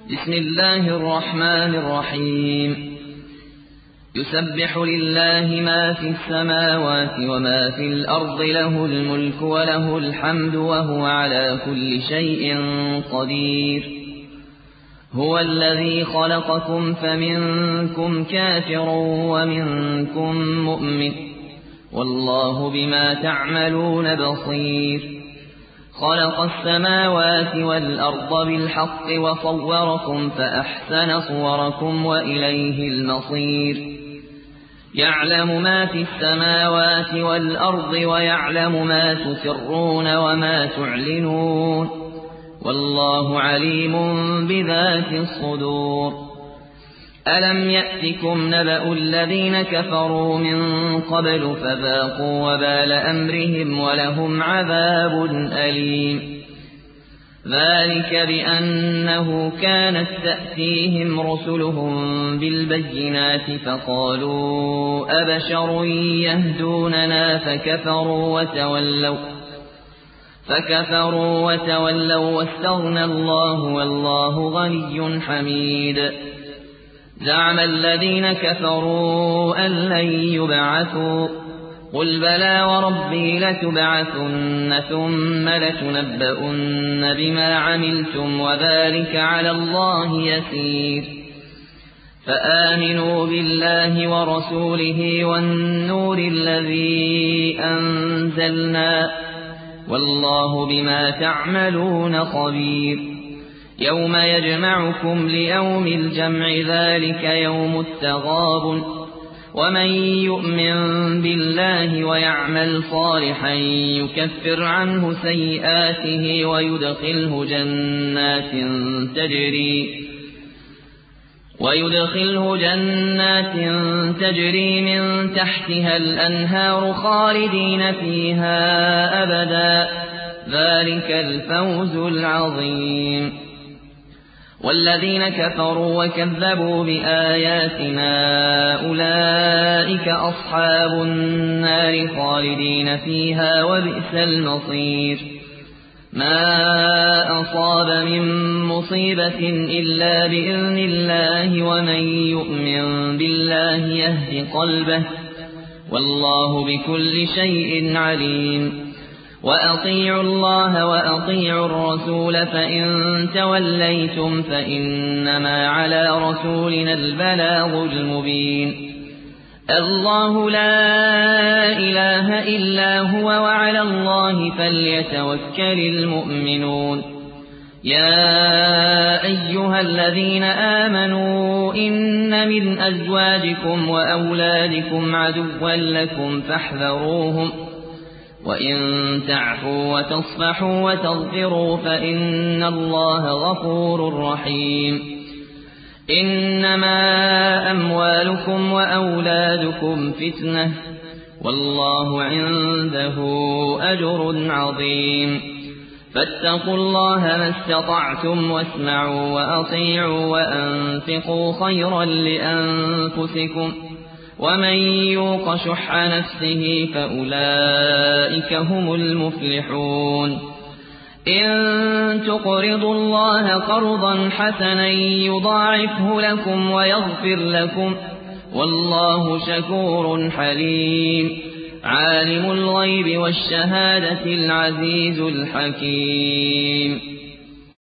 بسم الله الرحمن الرحيم. يسبح لله ما في السماوات وما في الأرض، له الملك وله الحمد وهو على كل شيء قدير. هو الذي خلقكم فمنكم كافر ومنكم مؤمن، والله بما تعملون بصير. خلق السماوات والأرض بالحق وصوركم فأحسن صوركم وإليه المصير. يعلم ما في السماوات والأرض ويعلم ما تسرون وما تعلنون، والله عليم بذات الصدور. ألم يأتكم نبأ الذين كفروا من قبل فذاقوا وبال أمرهم ولهم عذاب أليم. ذلك بأنه كانت تأتيهم رسلهم بالبينات فقالوا أبشر يهدوننا فكفروا وتولوا واستغنى الله والله غني حميد. زعم الذين كفروا أن لن يبعثوا، قل بلى وربي لتبعثن ثم لتنبؤن بما عملتم وذلك على الله يسير. فآمنوا بالله ورسوله والنور الذي أنزلنا، والله بما تعملون خبير. يوم يجمعكم ليوم الجمع، ذلك يوم التغابن. ومن يؤمن بالله ويعمل صالحا يكفر عنه سيئاته ويدخله جنات تجري من تحتها الأنهار خالدين فيها أبدا، ذلك الفوز العظيم. والذين كفروا وكذبوا بآياتنا أولئك أصحاب النار خالدين فيها وبئس المصير. ما أصاب من مصيبة إلا بإذن الله، ومن يؤمن بالله يهد قلبه، والله بكل شيء عليم. وأطيعوا الله وأطيعوا الرسول، فإن توليتم فإنما على رسولنا البلاغ المبين. الله لا إله إلا هو وعلى الله فليتوكل المؤمنون. يا أيها الذين آمنوا إن من أزواجكم وأولادكم عدوا لكم فاحذروهم، وإن تعفوا وتصفحوا وتغفروا فإن الله غفور رحيم. إنما أموالكم وأولادكم فتنة، والله عنده أجر عظيم. فاتقوا الله ما استطعتم واسمعوا وأطيعوا وأنفقوا خيرا لأنفسكم، ومن يوق شح نفسه فأولئك هم المفلحون. إن تقرضوا الله قرضا حسنا يضاعفه لكم ويغفر لكم، والله شكور حليم. عالم الغيب والشهادة العزيز الحكيم.